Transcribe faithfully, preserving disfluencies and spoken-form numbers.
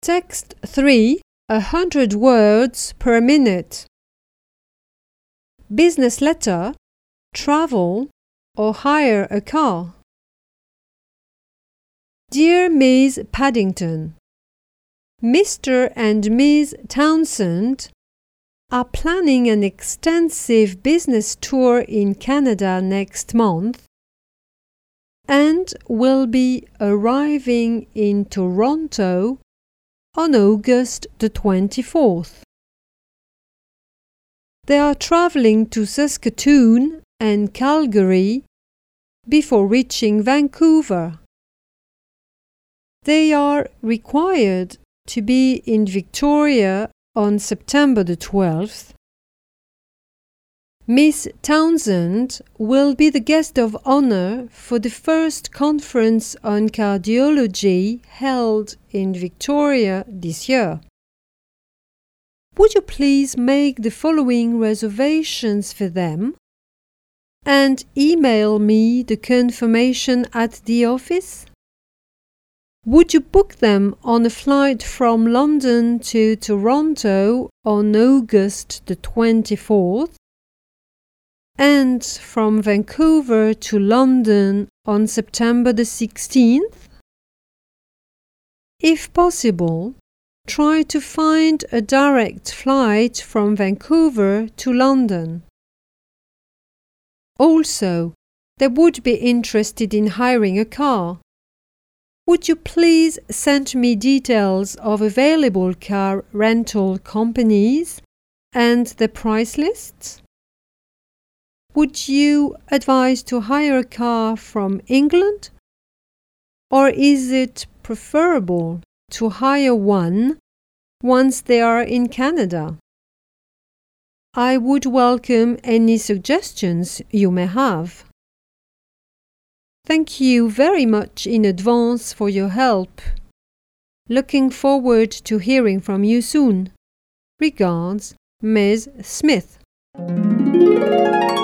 Text three, a hundred words per minute. Business letter, travel, or hire a car. Dear Miss Paddington, Mister and Miss Townsend are planning an extensive business tour in Canada next month and will be arriving in Toronto on August the twenty-fourth. They are traveling to Saskatoon and Calgary before reaching Vancouver. They are required to be in Victoria on September the twelfth. Miss Townsend will be the guest of honor for the first conference on cardiology held in Victoria this year. Would you please make the following reservations for them and email me the confirmation at the office? Would you book them on a flight from London to Toronto on August the twenty-fourth and from Vancouver to London on September the sixteenth? If possible, try to find a direct flight from Vancouver to London. Also, they would be interested in hiring a car. Would you please send me details of available car rental companies and the price lists? Would you advise to hire a car from England? Or is it preferable to hire one once they are in Canada? I would welcome any suggestions you may have. Thank you very much in advance for your help. Looking forward to hearing from you soon. Regards, Miss Smith.